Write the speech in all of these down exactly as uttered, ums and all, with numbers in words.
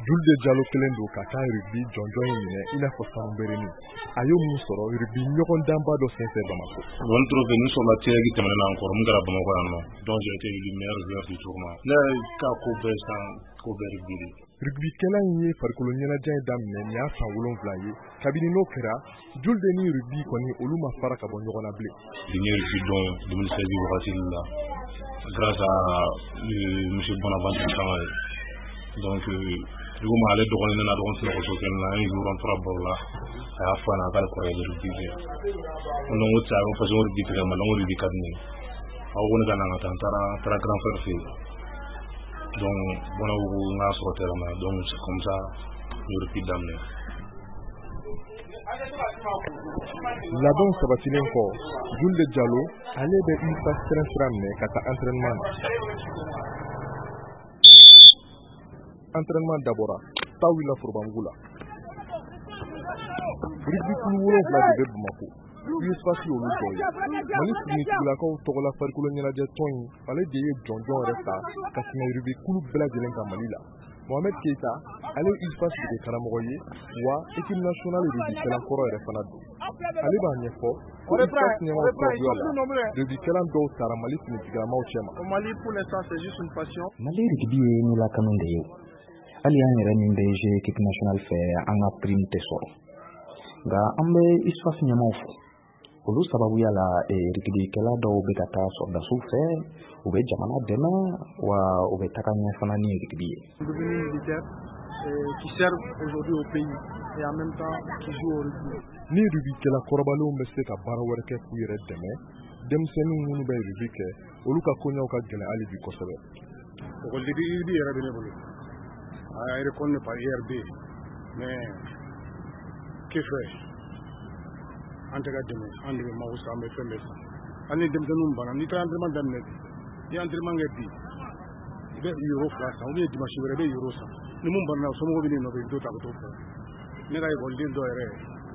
Julde Diallo kelen do ka taa rugby jɔnjɔn in minɛ i n'a fɔ Sanbereni a y'o mun sɔrɔ rugby ɲɔgɔn danba dɔ senfɛ Bamako. Bon trophée nous sommes attirés qui tɛmɛna encore mun kɛra Bamako yan nɔ donc j'ai été élu meilleur joueur du tournoi. Ne ka ko bɛɛ san ko bɛɛ rugby. Rugby kɛla in ye farikolo ɲɛnajɛ in daminɛ nin y'a san wolonwula ye kabini n'o kɛra Julde ni rugby kɔni olu ma fara ka bɔ ɲɔgɔn na bilen. Dernier rugby don deux mille seize wagati la grâce à monsieur Bonaventure Kamara donc du coup ale dɔgɔnin nana dɔgɔnin sɔrɔ so kelen na un jour on fera baro la a y'a fɔ a n'a k'ale kɔrɔ ye rugby kɛ donc o cɛ parce que rugby tigɛ ma donc rugby ka di ne ye a ko ne ka na ka taa n taara n taara grand frère fɛ yen donc bɔnna ko n k'a sɔrɔ terrain na donc c'est comme ça n ye rugby daminɛ. Labɛnw sabatilen kɔ Julde Diallo ale bɛ I S A sɛbɛn sira minɛ ka taa entraînement na. Entraînement d'abord Tawila Forobangu la. Rugby kulu wolonwula de bɛ Bamako. I S A si olu dɔ ye. Mali siginitigilakaw tɔgɔla farikolo ɲɛnajɛ tɔn in ale de ye jɔnjɔn yɛrɛ ta ka tɛmɛ rugby kulu bɛɛ lajɛlen kan Mali la. Mohamed Keita ale I S A sigi karamɔgɔ ye wa équipe nationale rugby kɛlan kɔrɔ yɛrɛ fana don. Ale b'a ɲɛfɔ ko I S A ɲɛmaw sababuya la rugby kɛlan dɔw taara Mali siginitigilamaw cɛma. Mali pour l'instant c'est juste une passion. Mali rugby ye nila kanu de ye. Ali an yɛrɛ min bɛ jeu équipe nationale fɛ an ka prime tɛ sɔrɔ. Nka an bɛ I S A ɲɛmaw fɔ. Olu sababuya la rugby kɛla dɔw bɛ ka taa sɔrdasiw fɛ u bɛ jamana dɛmɛ wa u bɛ taga ɲɛ fana ni rugby ye. Devenus militaires qui servent aujourd'hui au pays et en même temps qui jouent au rugby. Ni rugby kɛla kɔrɔbalenw bɛ se ka baara wɛrɛ kɛ k'u yɛrɛ dɛmɛ denmisɛnninw minnu bɛ rugby kɛ olu ka koɲɛw ka gɛlɛn hali bi kosɛbɛ. Rugby yɛrɛ bɛ ne bolo. A est reconnu par I R B, mais que faire? En tout cas, demain, on est mort au samedi, fin mai. On est demain, nous allons. Ni entraînement d'amener, ni entraînement de il y a euro France, on est dimanche, il y a euro ça. Nous allons nous sommes revenus dans le dos à l'autre. Nous allons voler dans le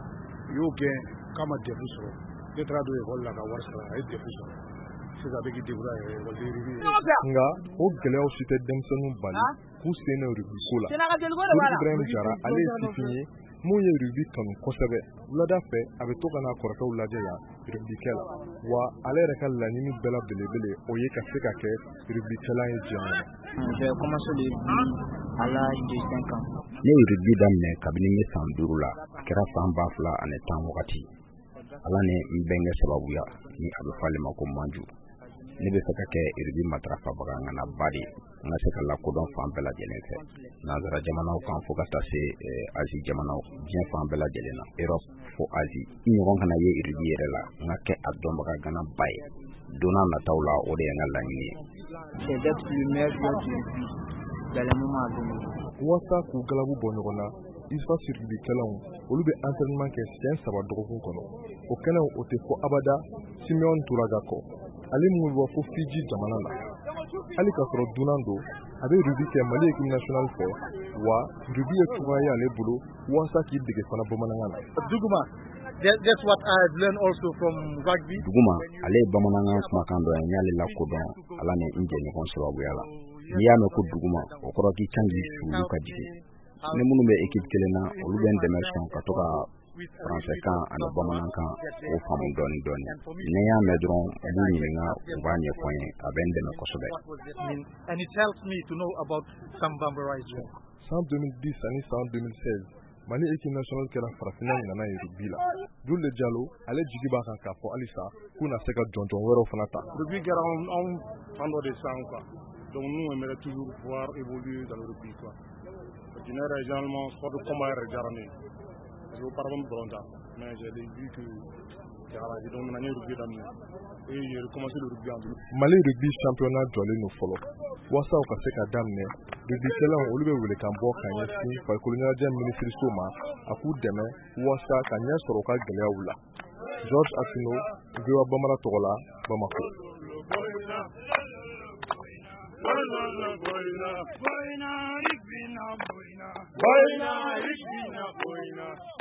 yo gain, comme un défousseur. Les traduits volent la gawa ça, et défousseur. C'est avec qui dévoile voler rivie. Nga, au gléau c'était denmisɛnninw bali. K'u sen na rugby ko la. Ibrahim Jara ale ye sifin ye mun ye rugby kanu kosɛbɛ. Wulada fɛ a bɛ to ka n'a kɔrɔkɛw lajɛ yan rugby kɛla wa ale yɛrɛ ka laɲini bɛɛ la belebele o ye ka se ka kɛ rugby kɛla ye diɲɛ kɔnɔ. J'ai commencé le rugby à l'âge de cinq ans. Ne ye rugby daminɛ kabini n ye san duuru la a kɛra san ba fila ani tan wagati. Ala ni n bɛnkɛ sababuya ni a bɛ fɔ ale ma ko Manju. Ne bɛ fɛ ka kɛ rugby matarafabaga ŋana ba de n ka se ka lakodɔn fan bɛɛ lajɛlen fɛ nanzara jamanaw kan fo ka taa se Asie jamanaw diɲɛ fan bɛɛ lajɛlen na Europe fo Asie i ɲɔgɔn kana ye rugby yɛrɛ la n ka kɛ a dɔnbaga gana ba ye don n'a nataw la o de ye n ka laɲini ye. C'est d'être le meilleur joueur du rugby dans les moments à venir. Walasa k'u galabu bɔ ɲɔgɔn na I S A rugby kɛlaw olu bɛ entraînement kɛ siɲɛ saba dɔgɔkun kɔnɔ o kɛnɛw o tɛ fɔ abada Simeon Touraga kɔ ale mun bɛ bɔ fo Fiji jamana la hali ka sɔrɔ dunan don a bɛ rugby kɛ Mali équipe nationale fɛ wa rugby ye cogoya ye ale bolo walasa k'i dege fana bamanankan na. Duguma, that's what I have learned also from rugby. Duguma ale ye bamanankan kumakan dɔ ye n y'ale lakodɔn ala ni n jɛɲɔgɔn sababuya la n'i y'a mɛn ko duguma o kɔrɔ k'i kan k'i suulu ka jigin ni minnu bɛ équipe kelen na olu bɛ n dɛmɛ sɔn ka to ka Français-kan ani bamanankan o faamu dɔɔni dɔɔni ni n y'a mɛn dɔrɔn u b'u ɲininka u b'a ɲɛfɔ n ye a bɛ n dɛmɛ kosɛbɛ. And it helps me to know about some Bambara as well. San deux mille dix ani san deux mille seize Mali équipe nationale kɛra farafinna ɲinana ye rugby la. Julde Diallo ale jigi b'a kan k'a fɔ halisa k'u na se ka jɔnjɔn wɛrɛw fana ta. Rugby kɛra anw fan dɔ de san quoi. Donc nous on aimerait toujours voir évoluer dans le rugby quoi. Généralement généralement sport de combat yɛrɛ diyara ne ye. Je vous parle de mais j'ai vu que donc on a rugby daminɛ et j'ai recommencé le rugby en deux. Mali rugby championnat jɔlen no fɔlɔ walasa u ka se ka daminɛ rugby kɛlaw olu bɛ wele kan bɔ ka ɲɛsin farikolo ɲɛnajɛ minisiriso ma a k'u dɛmɛ walasa ka ɲɛ sɔrɔ u ka gɛlɛyaw la. George Asino V O A Bamara tɔgɔ la Bamako. Boyna, Boyna, Boyna, Boyna, Boyna, Boyna.